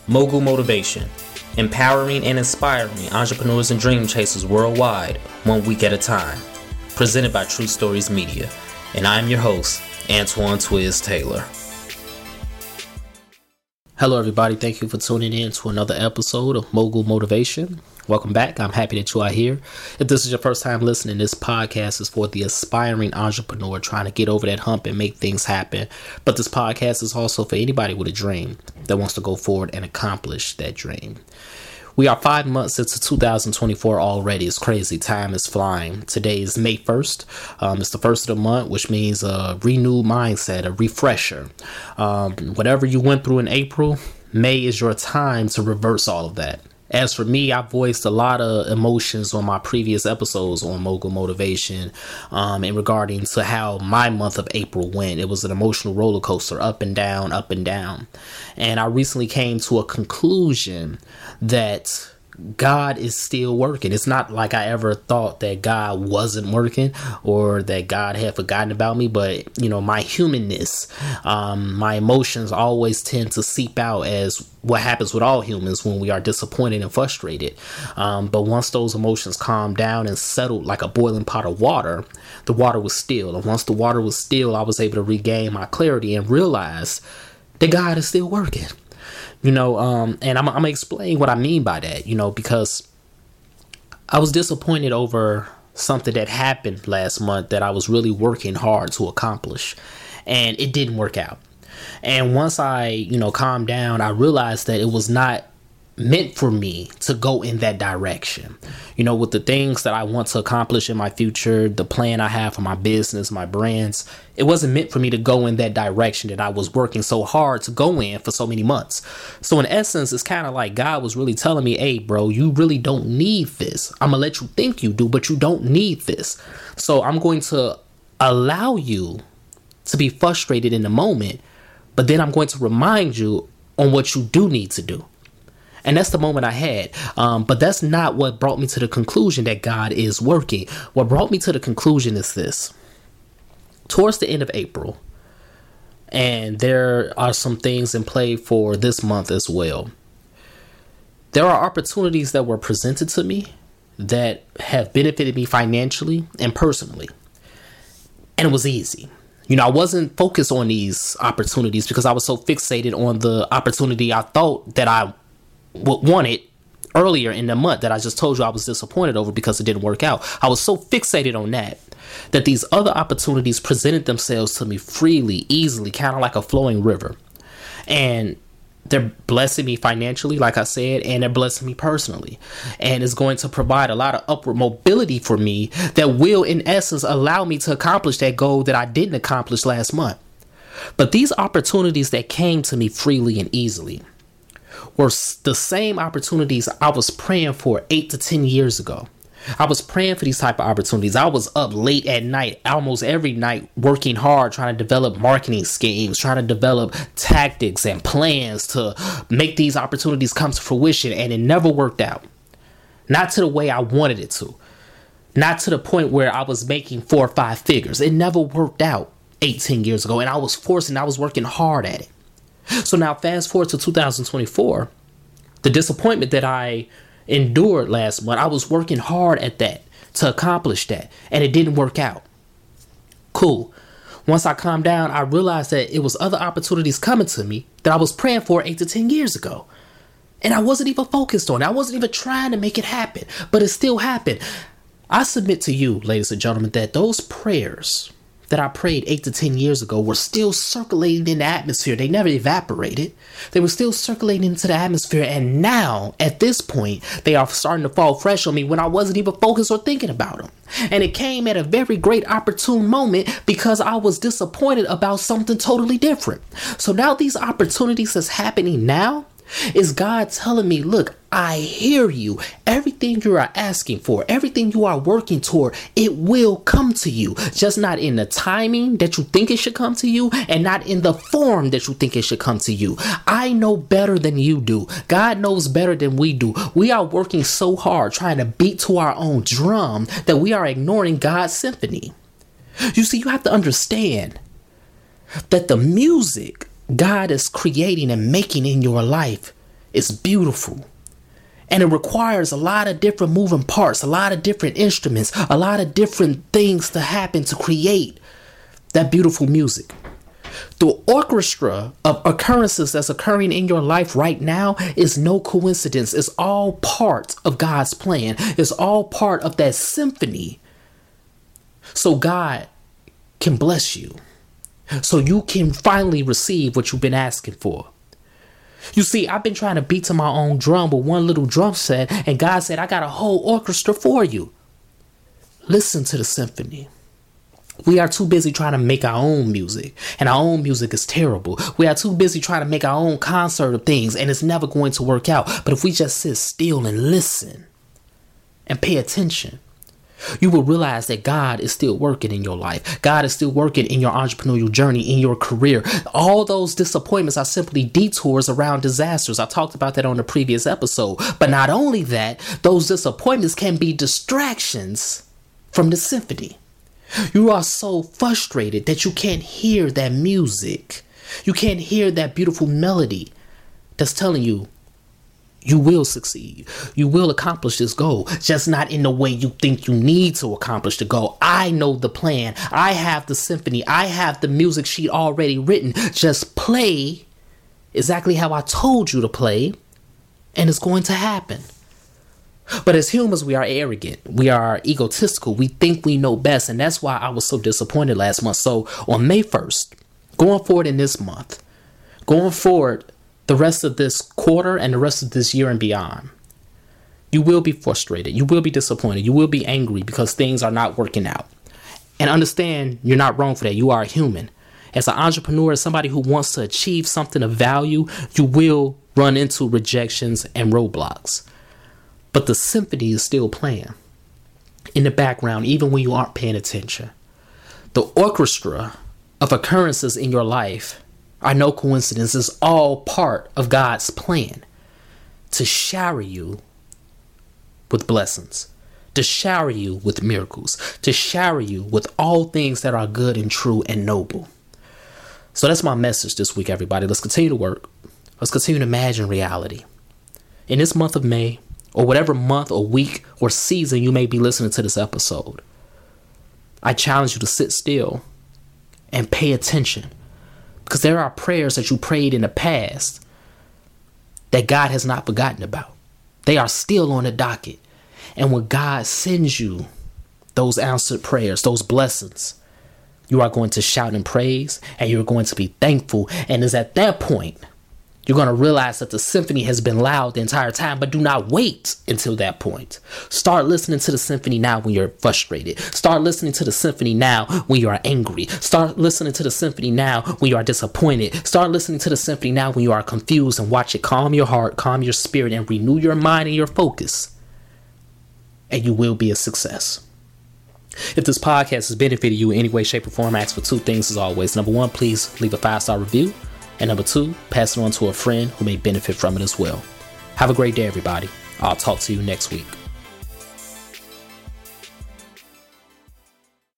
Mogul Motivation, empowering and inspiring entrepreneurs and dream chasers worldwide, 1 week at a time. Presented by True Stories Media. And I am your host, Antoine Twiz Taylor. Hello everybody, thank you for tuning in to another episode of Mogul Motivation. Welcome back. I'm happy that you are here. If this is your first time listening, this podcast is for the aspiring entrepreneur trying to get over that hump and make things happen. But this podcast is also for anybody with a dream that wants to go forward and accomplish that dream. We are 5 months into 2024 already. It's crazy. Time is flying. Today is May 1st. It's the first of the month, which means a renewed mindset, a refresher. Whatever you went through in April, May is your time to reverse all of that. As for me, I voiced a lot of emotions on my previous episodes on Mogul Motivation in regarding to how my month of April went. It was an emotional roller coaster, up and down, up and down. And I recently came to a conclusion that God is still working. It's not like I ever thought that God wasn't working or that God had forgotten about me, but my humanness, my emotions always tend to seep out as what happens with all humans when we are disappointed and frustrated. But once those emotions calmed down and settled like a boiling pot of water, the water was still. And once the water was still, I was able to regain my clarity and realize that God is still working. And I'm going to explain what I mean by that, because I was disappointed over something that happened last month that I was really working hard to accomplish, and it didn't work out. And once I, calmed down, I realized that it was not meant for me to go in that direction. With the things that I want to accomplish in my future, the plan I have for my business, my brands, it wasn't meant for me to go in that direction that I was working so hard to go in for so many months. So in essence, it's kind of like God was really telling me, hey, bro, you really don't need this. I'm going to let you think you do, but you don't need this. So I'm going to allow you to be frustrated in the moment, but then I'm going to remind you on what you do need to do. And that's the moment I had. But that's not what brought me to the conclusion that God is working. What brought me to the conclusion is this. Towards the end of April, and there are some things in play for this month as well, there are opportunities that were presented to me that have benefited me financially and personally. And it was easy. I wasn't focused on these opportunities because I was so fixated on the opportunity I thought that I wanted earlier in the month that I just told you I was disappointed over because it didn't work out. I was so fixated on that these other opportunities presented themselves to me freely, easily, kind of like a flowing river. And they're blessing me financially, like I said, and they're blessing me personally. And it's going to provide a lot of upward mobility for me that will, in essence, allow me to accomplish that goal that I didn't accomplish last month. But these opportunities that came to me freely and easily were the same opportunities I was praying for 8 to 10 years ago. I was praying for these type of opportunities. I was up late at night, almost every night, working hard, trying to develop marketing schemes, trying to develop tactics and plans to make these opportunities come to fruition. And it never worked out. Not to the way I wanted it to. Not to the point where I was making 4 or 5 figures. It never worked out 18 years ago. And I was working hard at it. So now fast forward to 2024, the disappointment that I endured last month, I was working hard at that to accomplish that, and it didn't work out. Cool. Once I calmed down, I realized that it was other opportunities coming to me that I was praying for 8 to 10 years ago. And I wasn't even focused on it. I wasn't even trying to make it happen, but it still happened. I submit to you, ladies and gentlemen, that those prayers that I prayed 8 to 10 years ago were still circulating in the atmosphere. They never evaporated. They were still circulating into the atmosphere. And now, at this point, they are starting to fall fresh on me when I wasn't even focused or thinking about them. And it came at a very great opportune moment because I was disappointed about something totally different. So now these opportunities that's happening now is God telling me, look, I hear you. Everything you are asking for, everything you are working toward, it will come to you. Just not in the timing that you think it should come to you and not in the form that you think it should come to you. I know better than you do. God knows better than we do. We are working so hard trying to beat to our own drum that we are ignoring God's symphony. You see, you have to understand that the music God is creating and making in your life It's beautiful. And it requires a lot of different moving parts, a lot of different instruments, a lot of different things to happen to create that beautiful music. The orchestra of occurrences that's occurring in your life right now is no coincidence. It's all part of God's plan. It's all part of that symphony. So God can bless you. So you can finally receive what you've been asking for. You see, I've been trying to beat to my own drum with one little drum set, and God said, I got a whole orchestra for you. Listen to the symphony. We are too busy trying to make our own music, and our own music is terrible. We are too busy trying to make our own concert of things, and it's never going to work out. But if we just sit still and listen and pay attention, you will realize that God is still working in your life. God is still working in your entrepreneurial journey, in your career. All those disappointments are simply detours around disasters. I talked about that on the previous episode. But not only that, those disappointments can be distractions from the symphony. You are so frustrated that you can't hear that music. You can't hear that beautiful melody that's telling you, you will succeed. You will accomplish this goal, just not in the way you think you need to accomplish the goal. I know the plan. I have the symphony. I have the music sheet already written. Just play exactly how I told you to play, and it's going to happen. But as humans, we are arrogant. We are egotistical. We think we know best, and that's why I was so disappointed last month. So on May 1st, going forward in this month, going forward the rest of this quarter and the rest of this year and beyond, you will be frustrated. You will be disappointed. You will be angry because things are not working out. And understand, you're not wrong for that. You are a human. As an entrepreneur, as somebody who wants to achieve something of value, you will run into rejections and roadblocks. But the symphony is still playing in the background, even when you aren't paying attention. The orchestra of occurrences in your life are no coincidence. It's all part of God's plan to shower you with blessings, to shower you with miracles, to shower you with all things that are good and true and noble. So that's my message this week, everybody. Let's continue to work. Let's continue to imagine reality. In this month of May, or whatever month or week or season you may be listening to this episode, I challenge you to sit still and pay attention. Because there are prayers that you prayed in the past that God has not forgotten about. They are still on the docket. And when God sends you those answered prayers, those blessings, you are going to shout in praise and you're going to be thankful. And it's at that point you're going to realize that the symphony has been loud the entire time, but do not wait until that point. Start listening to the symphony now when you're frustrated. Start listening to the symphony now when you are angry. Start listening to the symphony now when you are disappointed. Start listening to the symphony now when you are confused, and watch it calm your heart, calm your spirit, and renew your mind and your focus. And you will be a success. If this podcast has benefited you in any way, shape, or form, I ask for two things as always. Number one, please leave a 5-star review. And number two, pass it on to a friend who may benefit from it as well. Have a great day, everybody. I'll talk to you next week.